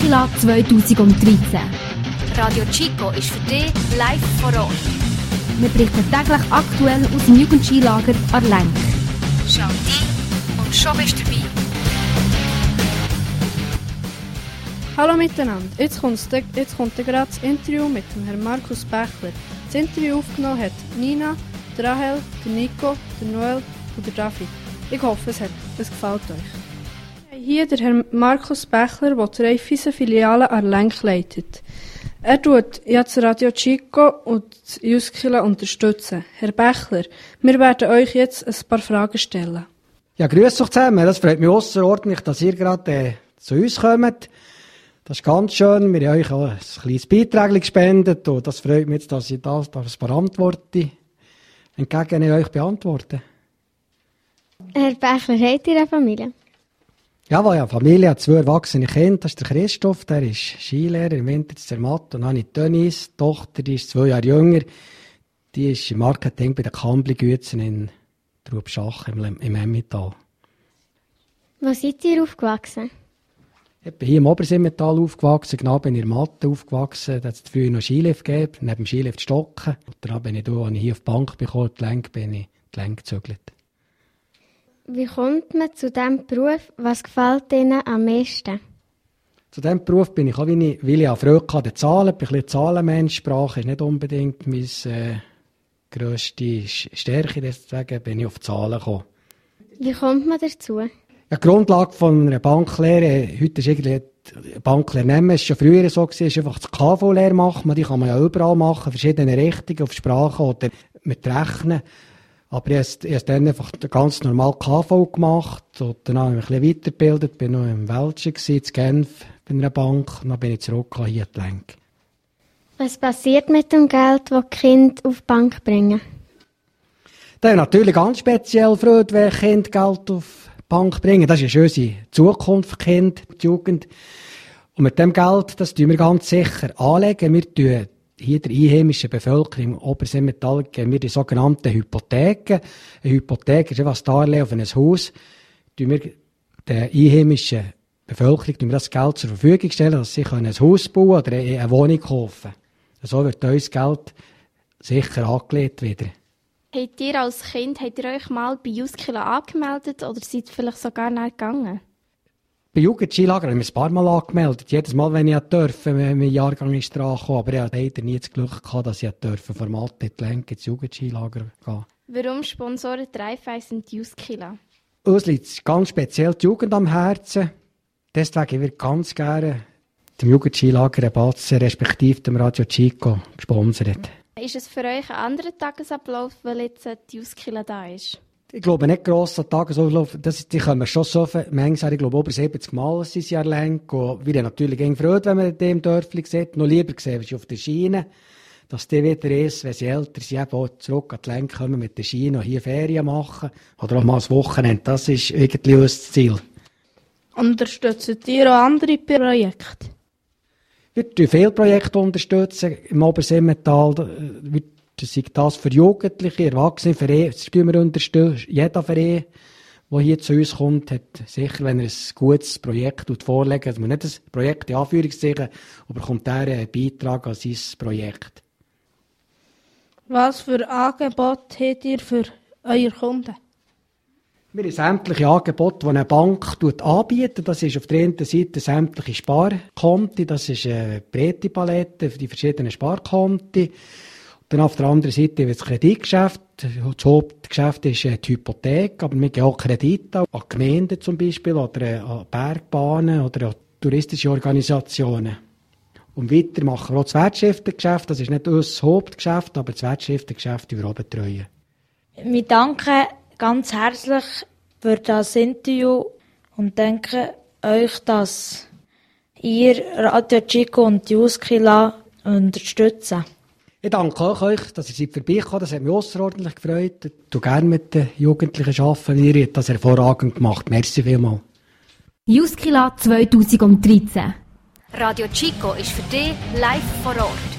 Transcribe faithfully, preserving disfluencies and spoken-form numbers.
Juskila zwanzig dreizehn. Radio Chico ist für dich live vor Ort. Wir berichten täglich aktuell aus dem Jugendskilager Arlenk. Schau ein und schon bist du dabei. Hallo miteinander, jetzt kommt, jetzt kommt gerade das Interview mit dem Herrn Markus Bächler. Das Interview aufgenommen hat Nina, der Rahel, der Nico, der Noel und der David. Ich hoffe, es, hat, es gefällt euch. Hier der Herr Markus Bächler, der die Raiffeisen Filiale Arlenk leitet. Er tut jetzt Radio Chico und Juskila unterstützen. Herr Bächler, wir werden euch jetzt ein paar Fragen stellen. Ja, grüß euch zusammen. Das freut mich ausserordentlich, dass ihr gerade äh, zu uns kommt. Das ist ganz schön. Wir haben euch auch ein kleines Beitrag gespendet und das freut mich jetzt, dass ich das, das ein paar Antworten entgegen euch beantworte. Herr Bächler, habt ihr eine Familie? Ja, weil ich eine Familie hat, zwei erwachsene Kinder. Das ist der Christoph, der ist Skilehrer, im Winter in Zermatt. Und dann habe ich Denise, die Tochter, die ist zwei Jahre jünger. Die ist im Marketing bei den Kambli-Gützen in Trubschach im, im Emmental. Wo seid ihr aufgewachsen? Ich bin hier im Obersimmental aufgewachsen, genau bin ich in der Matte aufgewachsen. Da hat es früher noch Skilift gegeben, neben dem Skilift Stocken. Und dann bin ich da, als ich hier auf die Bank bekommen, die Lenk, bin ich die Lenk gezögert. Wie kommt man zu diesem Beruf? Was gefällt Ihnen am meisten? Zu diesem Beruf bin ich auch, wie ich, weil ich auch Freude hatte, Zahlen. Ich bin ein bisschen Zahlenmensch. Sprache ist nicht unbedingt meine äh, grösste Stärke. Deswegen bin ich auf Zahlen gekommen. Wie kommt man dazu? Ja, die Grundlage von einer Banklehre, heute ist irgendwie die Banklehre nehmen, es war schon früher so, gewesen, ist einfach das K V-Lehre machen. Die kann man ja überall machen, verschiedene Richtungen, auf Sprachen oder mit Rechnen. Aber ich habe dann einfach ganz normal K V gemacht und dann habe ich mich ein bisschen weitergebildet, bin noch im Welschen gewesen, in Genf bei einer Bank und dann bin ich zurückgekommen hier in die Lenk. Was passiert mit dem Geld, das die Kinder auf die Bank bringen? Da habe ich natürlich ganz speziell Freude, wenn Kinder Geld auf die Bank bringen. Das ist unsere Zukunft, Kind, die Jugend. Und mit dem Geld, das tun wir ganz sicher anlegen. Wir tun hier der einheimischen Bevölkerung im Obersimmental geben wir die sogenannten Hypotheken. Eine Hypothek ist einfach das Darlehen auf ein Haus. Tun wir der einheimischen Bevölkerung tun wir das Geld zur Verfügung stellen, dass sie ein Haus bauen oder eine Wohnung kaufen. So wird unser Geld sicher angelegt wieder. Habt ihr als Kind, habt ihr euch mal bei Juskila angemeldet oder seid ihr vielleicht sogar nicht gegangen? Bei Jugendskilager habe ich mich ein paar Mal angemeldet. Jedes Mal, wenn ich durfte, wenn mein Jahrgang ist dran kam. Aber ich hatte leider nie das Glück gehabt, dass ich durfte Format in die Lenk ins Jugendskilager gehen. Warum sponsoren die Raiffeisen die Juskila? Uns liegt ganz speziell die Jugend am Herzen. Deswegen würde ich ganz gerne dem Jugendskilager Batzen, respektive dem Radio Chico, gesponsert. Ist es für euch ein anderer Tagesablauf, weil jetzt die Juskila da ist? Ich glaube nicht gross an Tagesablauf. Das, die kommen schon so viel. Manchmal, ich glaube, über siebzig Mal sind sie Arlenk. Wir haben natürlich eng Freude, wenn man in dem Dörfli sieht. Noch lieber gesehen, wie auf der Schiene. Dass die wieder ist, wenn sie älter sind, eben auch zurück an die Lenk kommen mit der Schiene und hier Ferien machen. Oder auch mal das Wochenende. Das ist irgendwie unser Ziel. Unterstützt ihr auch andere Projekte? Wir unterstützen viele Projekte unterstützen im Obersimmental. Sei das für Jugendliche, Erwachsene, Vereine, das tun wir unterstützen. Jeder Verein, der hier zu uns kommt, hat sicher, wenn er ein gutes Projekt vorlegt, also nicht ein Projekt in Anführungszeichen, aber bekommt er einen Beitrag an sein Projekt. Was für Angebote habt ihr für eure Kunden? Wir haben sämtliche Angebote, die eine Bank anbietet. Das ist auf der einen Seite sämtliche Sparkonti, das ist eine breite Palette für die verschiedenen Sparkonti. Dann auf der anderen Seite wird das Kreditgeschäft. Das Hauptgeschäft ist die Hypothek, aber wir geben auch Kredite an Gemeinden zum Beispiel oder an Bergbahnen oder an touristische Organisationen. Und weiter machen wir auch das Wertschriftengeschäft. Das ist nicht unser Hauptgeschäft, aber das Wertschriftengeschäft wir auch betreuen. Wir danken ganz herzlich für das Interview und danken euch, dass ihr Radio Chico und Juskila unterstützen. Ich danke auch euch, dass ihr seid vorbeigekommen. Das hat mich ausserordentlich gefreut. Ich tue gerne mit den Jugendlichen arbeiten. Ihr habt das hervorragend gemacht. Merci vielmals. Juskila zwanzig dreizehn. Radio Chico ist für dich live vor Ort.